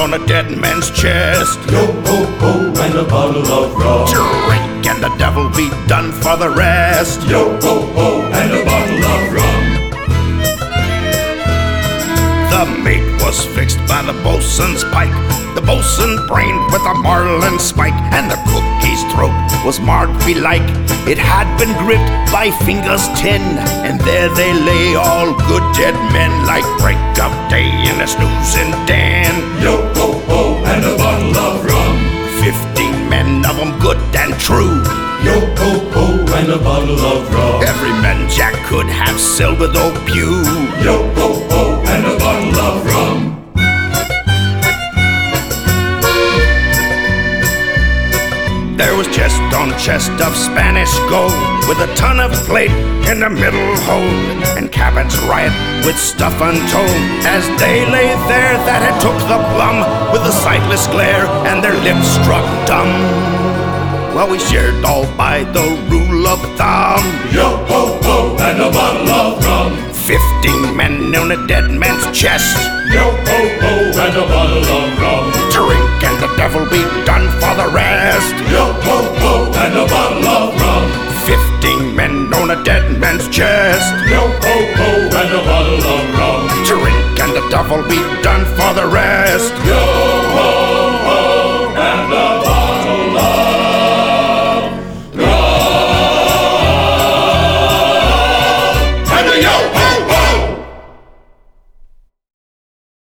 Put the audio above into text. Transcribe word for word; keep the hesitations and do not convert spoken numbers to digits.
on a dead man's chest. Yo ho ho, and a bottle of rum. Drink and the devil be done for the rest. Yo ho ho, and a bottle of rum. The mate was fixed by the bosun's pike, the bosun brained with a marlin spike, and the cookie's throat was marked belike. It had been gripped by fingers ten, and there they lay, all good dead men, like break of day in a snoozing den. Yo ho ho, and a bottle of rum. Fifteen men of them good and true. Yo ho ho, and a bottle of rum. Every man Jack could have silver though pew. Yo ho ho, and a bottle of rum. There was chest on chest of Spanish gold, with a ton of plate in the middle hold, and cabins riot with stuff untold, as they lay there that had took the plum, with a sightless glare and their lips struck dumb. Well, we shared all by the rule of thumb. Yo ho ho, and a bottle of rum. Fifteen men on a dead man's chest. Yo ho ho, and a bottle of rum. Drink and the devil be done for the rest. Yo ho ho, and a bottle of rum. Fifteen men on a dead man's chest. Yo ho ho, and a bottle of rum. Drink and the devil be done for the rest.